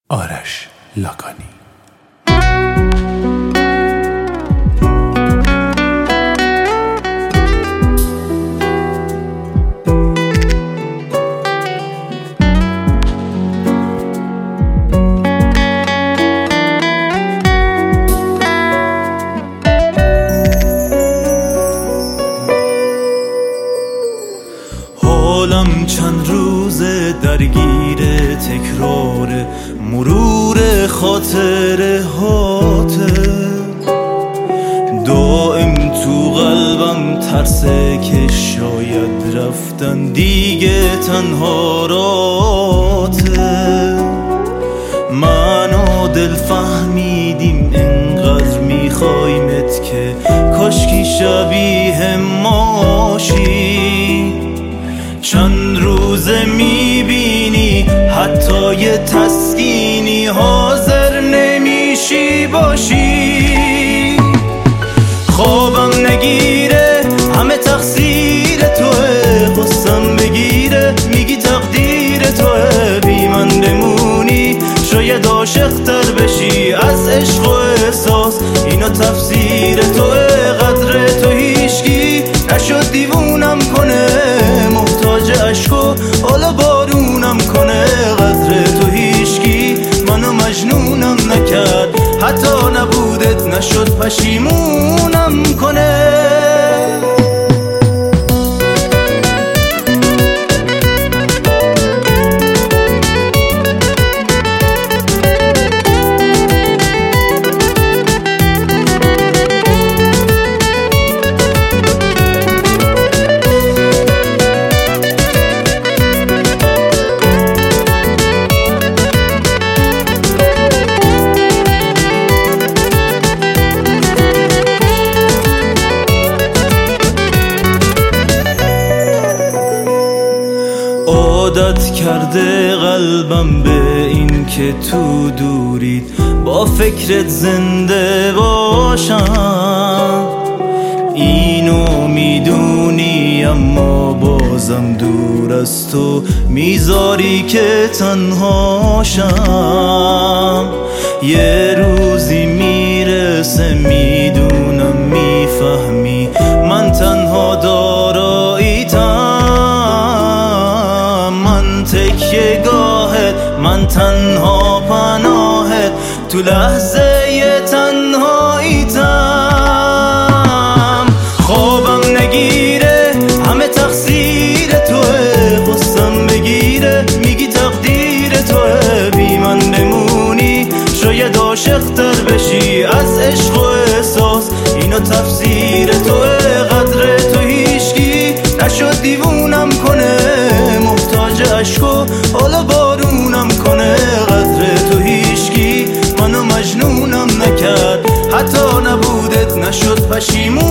آرش لاکانی. حالم چند روز درگیر تکرار مرور خاطره هاته، دائم تو قلبم ترسه که شاید رفتن دیگه تنها راته. من و دل فهمیدیم انقدر میخوایمت که کاشکی شبیه ماشی. چند روزه میبینی حتی یه تسکینی حاضر نمیشی باشی. خوابم نگیره همه تقصیر توه، غصم بگیره میگی تقدیر توه. بی من بمونی شاید عاشق‌تر بشی از عشق و احساس، اینا تفسیر توه. قدر تو هیچکی نشد دیوونم کنه، محتاج عشق و حالا بارونم کنه. قدر تو هیچکی منو مجنونم نکرد، حتی نبودت نشد پشیمونم کنه. عادت کرده قلبم به این که تو دورید با فکرت زنده باشم. اینو میدونی اما بازم دور از تو میذاری که تنهاشم. یه روزی میرسه میدونم میفهمی من تنها داراییتم. من تکیه گاهت، من تنها پناهت، تو لحظه ی تنهاییتم. خوابم نگیره همه تقصیر توه، غصم بگیره میگی تقدیر توه. بی من بمونی شاید عاشق‌تر بشی از عشق و احساس، اینا تفسیر توه. قدر تو هیچکی نشد دیوونم کنه، محتاج عشق و حالا بارونم کنه. قدر تو هیچکی منو مجنونم نکرد، حتی نبودت نشد پشیمون